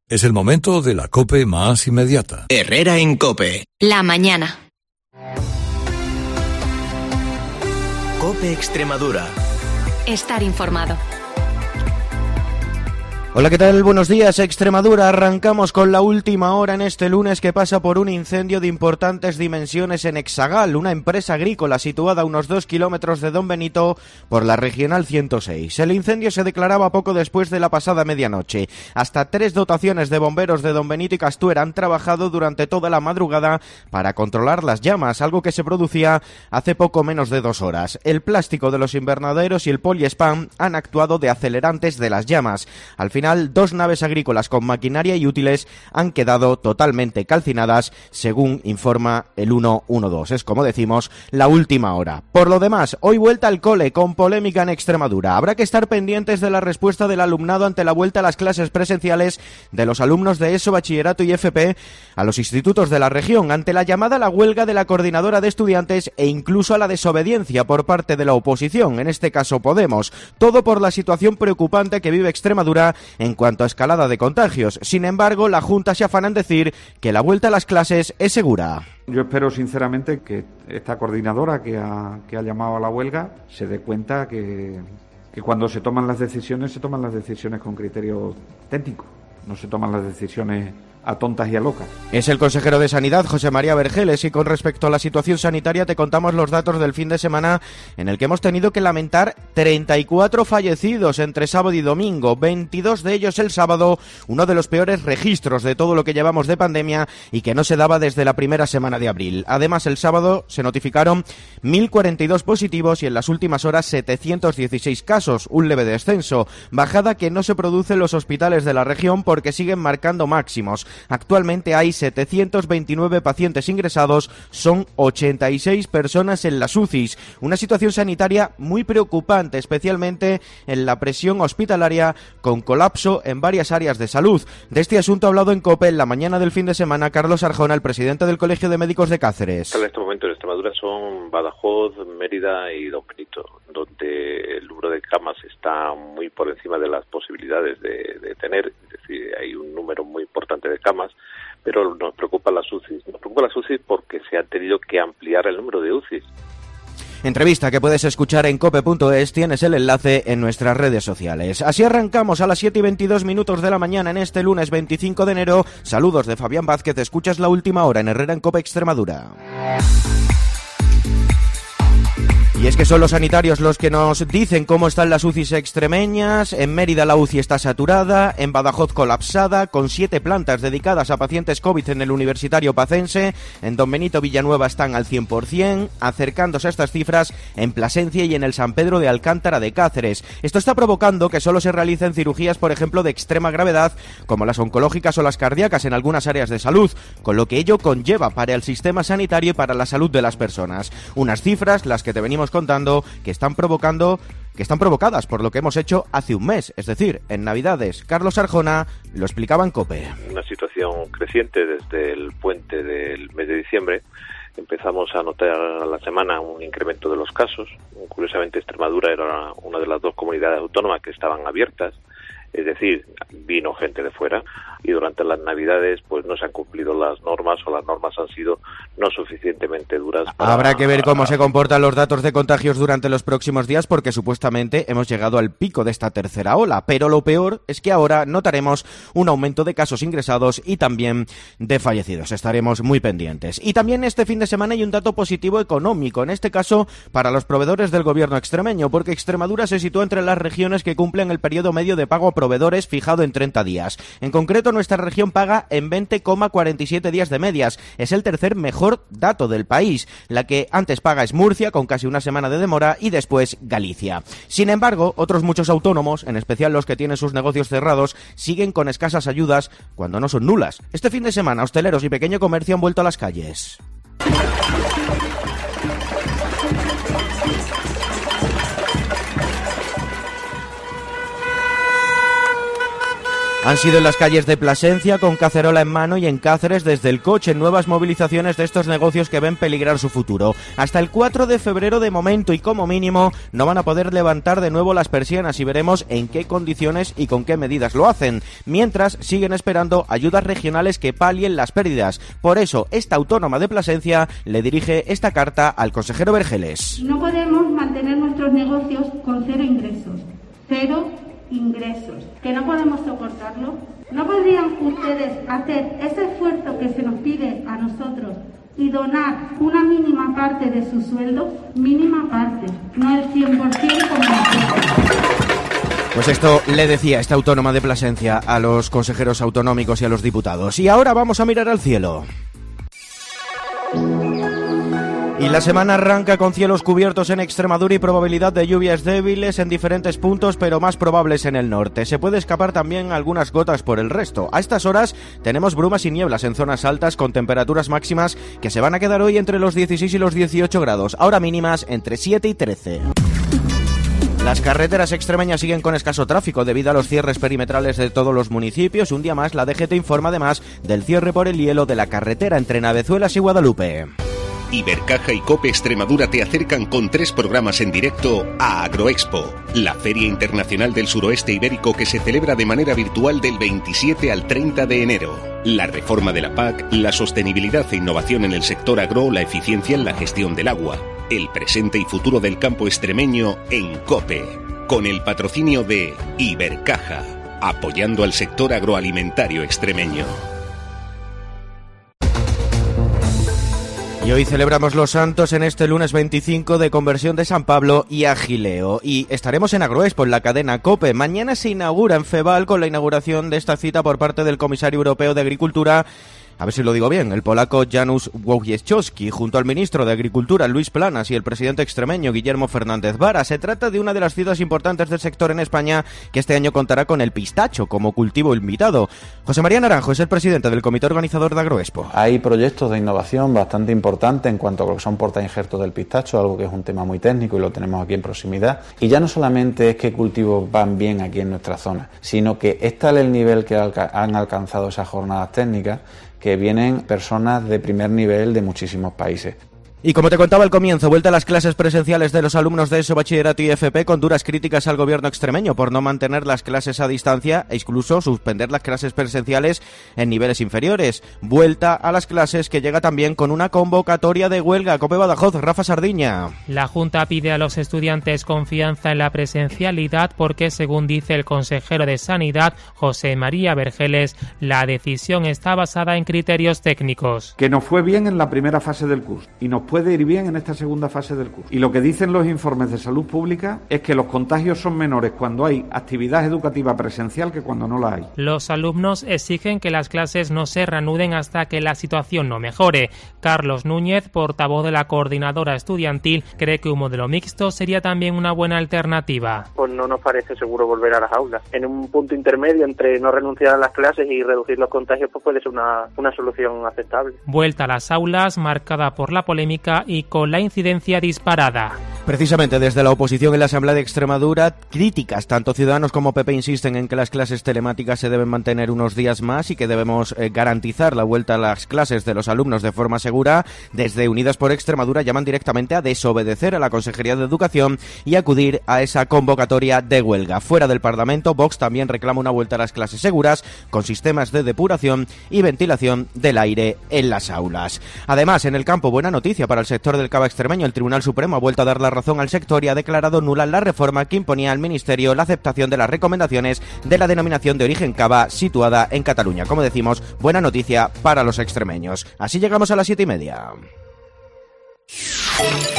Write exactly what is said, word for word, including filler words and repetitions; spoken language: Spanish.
Es el momento de la COPE más inmediata. Herrera en COPE. La mañana. COPE Extremadura. Estar informado. Hola, ¿qué tal? Buenos días, Extremadura. Arrancamos con la última hora en este lunes que pasa por un incendio de importantes dimensiones en Hexagal, una empresa agrícola situada a unos dos kilómetros de Don Benito por la Regional ciento seis. El incendio se declaraba poco después de la pasada medianoche. Hasta tres dotaciones de bomberos de Don Benito y Castuera han trabajado durante toda la madrugada para controlar las llamas, algo que se producía hace poco menos de dos horas. El plástico de los invernaderos y el poliespam han actuado de acelerantes de las llamas. Al final, dos naves agrícolas con maquinaria y útiles han quedado totalmente calcinadas, según informa el ciento doce. Es, como decimos, la última hora. Por lo demás, hoy vuelta al cole con polémica en Extremadura. Habrá que estar pendientes de la respuesta del alumnado ante la vuelta a las clases presenciales de los alumnos de ESO, Bachillerato y F P a los institutos de la región, ante la llamada a la huelga de la coordinadora de estudiantes e incluso a la desobediencia por parte de la oposición, en este caso Podemos. Todo por la situación preocupante que vive Extremadura en cuanto a escalada de contagios. Sin embargo, la Junta se afana en decir que la vuelta a las clases es segura. Yo espero sinceramente que esta coordinadora que ha, que ha llamado a la huelga se dé cuenta que, que cuando se toman las decisiones, se toman las decisiones con criterio técnico, no se toman las decisiones a tontas y a locas. Es el consejero de Sanidad, José María Vergeles, y con respecto a la situación sanitaria te contamos los datos del fin de semana en el que hemos tenido que lamentar treinta y cuatro fallecidos entre sábado y domingo, veintidós de ellos el sábado, uno de los peores registros de todo lo que llevamos de pandemia y que no se daba desde la primera semana de abril. Además, el sábado se notificaron mil cuarenta y dos positivos y en las últimas horas setecientos dieciséis casos, un leve descenso, bajada que no se produce en los hospitales de la región porque siguen marcando máximos. Actualmente hay setecientos veintinueve pacientes ingresados, son ochenta y seis personas en las U C Is. Una situación sanitaria muy preocupante, especialmente en la presión hospitalaria, con colapso en varias áreas de salud. De este asunto ha hablado en COPE en la mañana del fin de semana Carlos Arjona, el presidente del Colegio de Médicos de Cáceres. En este momento en Extremadura son Badajoz, Mérida y Don Benito, donde el número de camas está muy por encima de las posibilidades de, de tener, es decir, hay un número muy importante de camas, pero nos preocupa las U C Is. Nos preocupa las U C Is porque se ha tenido que ampliar el número de U C Is. Entrevista que puedes escuchar en cope punto es, tienes el enlace en nuestras redes sociales. Así arrancamos a las siete y veintidós minutos de la mañana en este lunes veinticinco de enero. Saludos de Fabián Vázquez, escuchas la última hora en Herrera en COPE Extremadura. Y es que son los sanitarios los que nos dicen cómo están las U C Is extremeñas. En Mérida la U C I está saturada, en Badajoz colapsada, con siete plantas dedicadas a pacientes COVID en el Universitario Pacense. En Don Benito, Villanueva están al cien por ciento, acercándose a estas cifras en Plasencia y en el San Pedro de Alcántara de Cáceres. Esto está provocando que solo se realicen cirugías, por ejemplo, de extrema gravedad, como las oncológicas o las cardíacas en algunas áreas de salud, con lo que ello conlleva para el sistema sanitario y para la salud de las personas. Unas cifras, las que te venimos contando, que están provocando que están provocadas por lo que hemos hecho hace un mes, es decir, en Navidades. Carlos Arjona lo explicaba en COPE. Una situación creciente desde el puente del mes de diciembre. Empezamos a notar a la semana un incremento de los casos. Curiosamente, Extremadura era una de las dos comunidades autónomas que estaban abiertas. Es decir, vino gente de fuera y durante las Navidades pues no se han cumplido las normas o las normas han sido no suficientemente duras. Para... Habrá que ver cómo se comportan los datos de contagios durante los próximos días porque supuestamente hemos llegado al pico de esta tercera ola, pero lo peor es que ahora notaremos un aumento de casos ingresados y también de fallecidos. Estaremos muy pendientes. Y también este fin de semana hay un dato positivo económico, en este caso para los proveedores del gobierno extremeño, porque Extremadura se sitúa entre las regiones que cumplen el periodo medio de pago proveedores fijado en treinta días. En concreto, nuestra región paga en veinte coma cuarenta y siete días de medias. Es el tercer mejor dato del país. La que antes paga es Murcia, con casi una semana de demora, y después Galicia. Sin embargo, otros muchos autónomos, en especial los que tienen sus negocios cerrados, siguen con escasas ayudas cuando no son nulas. Este fin de semana, hosteleros y pequeño comercio han vuelto a las calles. Han sido en las calles de Plasencia, con cacerola en mano, y en Cáceres desde el coche, nuevas movilizaciones de estos negocios que ven peligrar su futuro. Hasta el cuatro de febrero de momento, y como mínimo no van a poder levantar de nuevo las persianas, y veremos en qué condiciones y con qué medidas lo hacen. Mientras siguen esperando ayudas regionales que palien las pérdidas. Por eso esta autónoma de Plasencia le dirige esta carta al consejero Vergeles. No podemos mantener nuestros negocios con cero ingresos. Cero ingresos, que no podemos soportarlo. ¿No podrían ustedes hacer ese esfuerzo que se nos pide a nosotros y donar una mínima parte de su sueldo? Mínima parte, no el cien por ciento como nosotros. Pues esto le decía esta autónoma de Plasencia a los consejeros autonómicos y a los diputados. Y ahora vamos a mirar al cielo. Y la semana arranca con cielos cubiertos en Extremadura y probabilidad de lluvias débiles en diferentes puntos, pero más probables en el norte. Se puede escapar también algunas gotas por el resto. A estas horas tenemos brumas y nieblas en zonas altas con temperaturas máximas que se van a quedar hoy entre los dieciséis y los dieciocho grados, ahora mínimas entre siete y trece. Las carreteras extremeñas siguen con escaso tráfico debido a los cierres perimetrales de todos los municipios. Un día más, la D G T informa además del cierre por el hielo de la carretera entre Navezuelas y Guadalupe. Ibercaja y COPE Extremadura te acercan con tres programas en directo a Agroexpo, la Feria Internacional del Suroeste Ibérico que se celebra de manera virtual del veintisiete al treinta de enero. La reforma de la P A C, la sostenibilidad e innovación en el sector agro, la eficiencia en la gestión del agua, el presente y futuro del campo extremeño en COPE, con el patrocinio de Ibercaja, apoyando al sector agroalimentario extremeño. Y hoy celebramos los santos en este lunes veinticinco de Conversión de San Pablo y Agileo. Y estaremos en Agroexpo, en la cadena COPE. Mañana se inaugura en Feval con la inauguración de esta cita por parte del Comisario Europeo de Agricultura, a ver si lo digo bien, el polaco Janusz Wojciechowski, junto al ministro de Agricultura Luis Planas y el presidente extremeño Guillermo Fernández Vara. Se trata de una de las citas importantes del sector en España, que este año contará con el pistacho como cultivo invitado. José María Naranjo es el presidente del comité organizador de Agroexpo. Hay proyectos de innovación bastante importantes en cuanto a lo que son portainjertos del pistacho, algo que es un tema muy técnico y lo tenemos aquí en proximidad. Y ya no solamente es que cultivos van bien aquí en nuestra zona, sino que es tal el nivel que han alcanzado esas jornadas técnicas que vienen personas de primer nivel de muchísimos países. Y como te contaba al comienzo, vuelta a las clases presenciales de los alumnos de ESO, Bachillerato y F P, con duras críticas al gobierno extremeño por no mantener las clases a distancia e incluso suspender las clases presenciales en niveles inferiores. Vuelta a las clases que llega también con una convocatoria de huelga. COPE Badajoz, Rafa Sardiña. La Junta pide a los estudiantes confianza en la presencialidad porque, según dice el consejero de Sanidad, José María Vergeles, la decisión está basada en criterios técnicos. Que nos fue bien en la primera fase del curso y nos puede ir bien en esta segunda fase del curso. Y lo que dicen los informes de salud pública es que los contagios son menores cuando hay actividad educativa presencial que cuando no la hay. Los alumnos exigen que las clases no se reanuden hasta que la situación no mejore. Carlos Núñez, portavoz de la coordinadora estudiantil, cree que un modelo mixto sería también una buena alternativa. Pues no nos parece seguro volver a las aulas. En un punto intermedio entre no renunciar a las clases y reducir los contagios, pues puede ser una, una solución aceptable. Vuelta a las aulas marcada por la polémica y con la incidencia disparada. Precisamente desde la oposición en la Asamblea de Extremadura, críticas, tanto Ciudadanos como P P insisten en que las clases telemáticas se deben mantener unos días más y que debemos eh, garantizar la vuelta a las clases de los alumnos de forma segura. Desde Unidas por Extremadura llaman directamente a desobedecer a la Consejería de Educación y acudir a esa convocatoria de huelga. Fuera del Parlamento, Vox también reclama una vuelta a las clases seguras con sistemas de depuración y ventilación del aire en las aulas. Además, en el campo, buena noticia para el sector del cava extremeño. El Tribunal Supremo ha vuelto a dar la razón al sector y ha declarado nula la reforma que imponía al Ministerio la aceptación de las recomendaciones de la denominación de origen cava situada en Cataluña. Como decimos, buena noticia para los extremeños. Así llegamos a las siete y media.